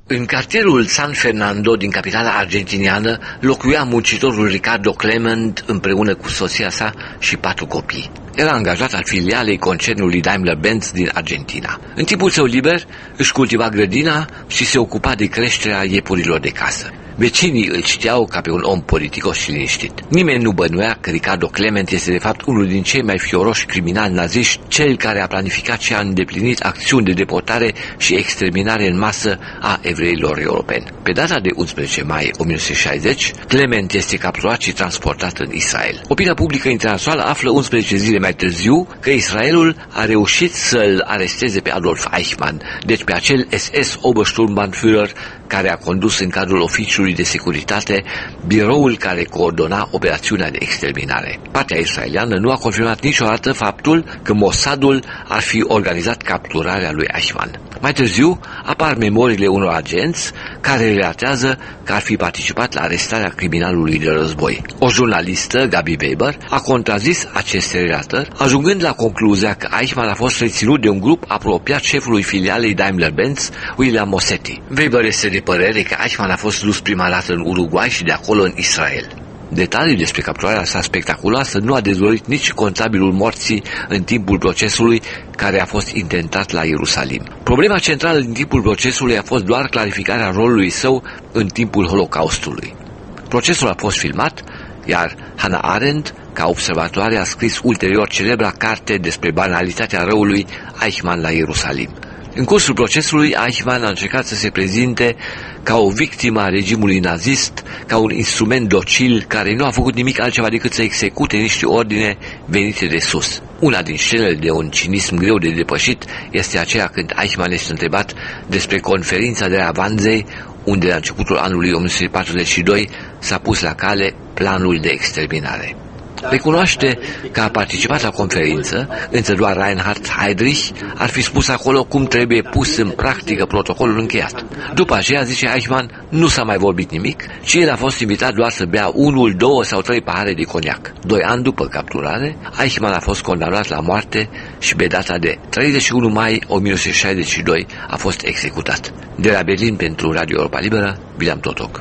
În cartierul San Fernando din capitala argentiniană locuia muncitorul Ricardo Clement împreună cu soția sa și 4 copii. Era angajat al filialei concernului Daimler-Benz din Argentina. În timpul său liber își cultiva grădina și se ocupa de creșterea iepurilor de casă. Vecinii îl știau ca pe un om politicos și liniștit. Nimeni nu bănuia că Ricardo Clement este de fapt unul din cei mai fioroși criminali naziști, cel care a planificat și a îndeplinit acțiuni de deportare și exterminare în masă a evreilor europeni. Pe data de 11 mai 1960, Clement este capturat și transportat în Israel. Opinia publică internațională află 11 zile mai târziu că Israelul a reușit să-l aresteze pe Adolf Eichmann, deci pe acel SS-Obersturmbannführer care a condus în cadrul oficiului de securitate biroul care coordona operațiunea de exterminare. Partea israeliană nu a confirmat niciodată faptul că Mossadul ar fi organizat capturarea lui Eichmann. Mai târziu apar memoriile unor agenți care relatează că ar fi participat la arestarea criminalului de război. O jurnalistă, Gabi Weber, a contrazis aceste relatări, ajungând la concluzia că Eichmann a fost reținut de un grup apropiat șefului filialei Daimler-Benz, William Mosetti. Weber este de părere că Eichmann a fost dus prima dată în Uruguay și de acolo în Israel. Detalii despre capturarea sa spectaculoasă nu a dezvăluit nici contabilul morții în timpul procesului care a fost intentat la Ierusalim. Problema centrală din timpul procesului a fost doar clarificarea rolului său în timpul Holocaustului. Procesul a fost filmat, iar Hannah Arendt, ca observatoare, a scris ulterior celebra carte despre banalitatea răului Eichmann la Ierusalim. În cursul procesului, Eichmann a încercat să se prezinte ca o victimă a regimului nazist, ca un instrument docil care nu a făcut nimic altceva decât să execute niște ordine venite de sus. Una din scenele de un cinism greu de depășit este aceea când Eichmann este întrebat despre conferința de la Wannsee, unde la începutul anului 1942 s-a pus la cale planul de exterminare. Recunoaște că a participat la conferință, însă doar Reinhard Heydrich ar fi spus acolo cum trebuie pus în practică protocolul încheiat. După aceea, zice Eichmann, nu s-a mai vorbit nimic, ci el a fost invitat doar să bea 1, 2 sau 3 pahare de coniac. 2 ani după capturare, Eichmann a fost condamnat la moarte și pe data de 31 mai 1962 a fost executat. De la Berlin pentru Radio Europa Liberă, William Totoc.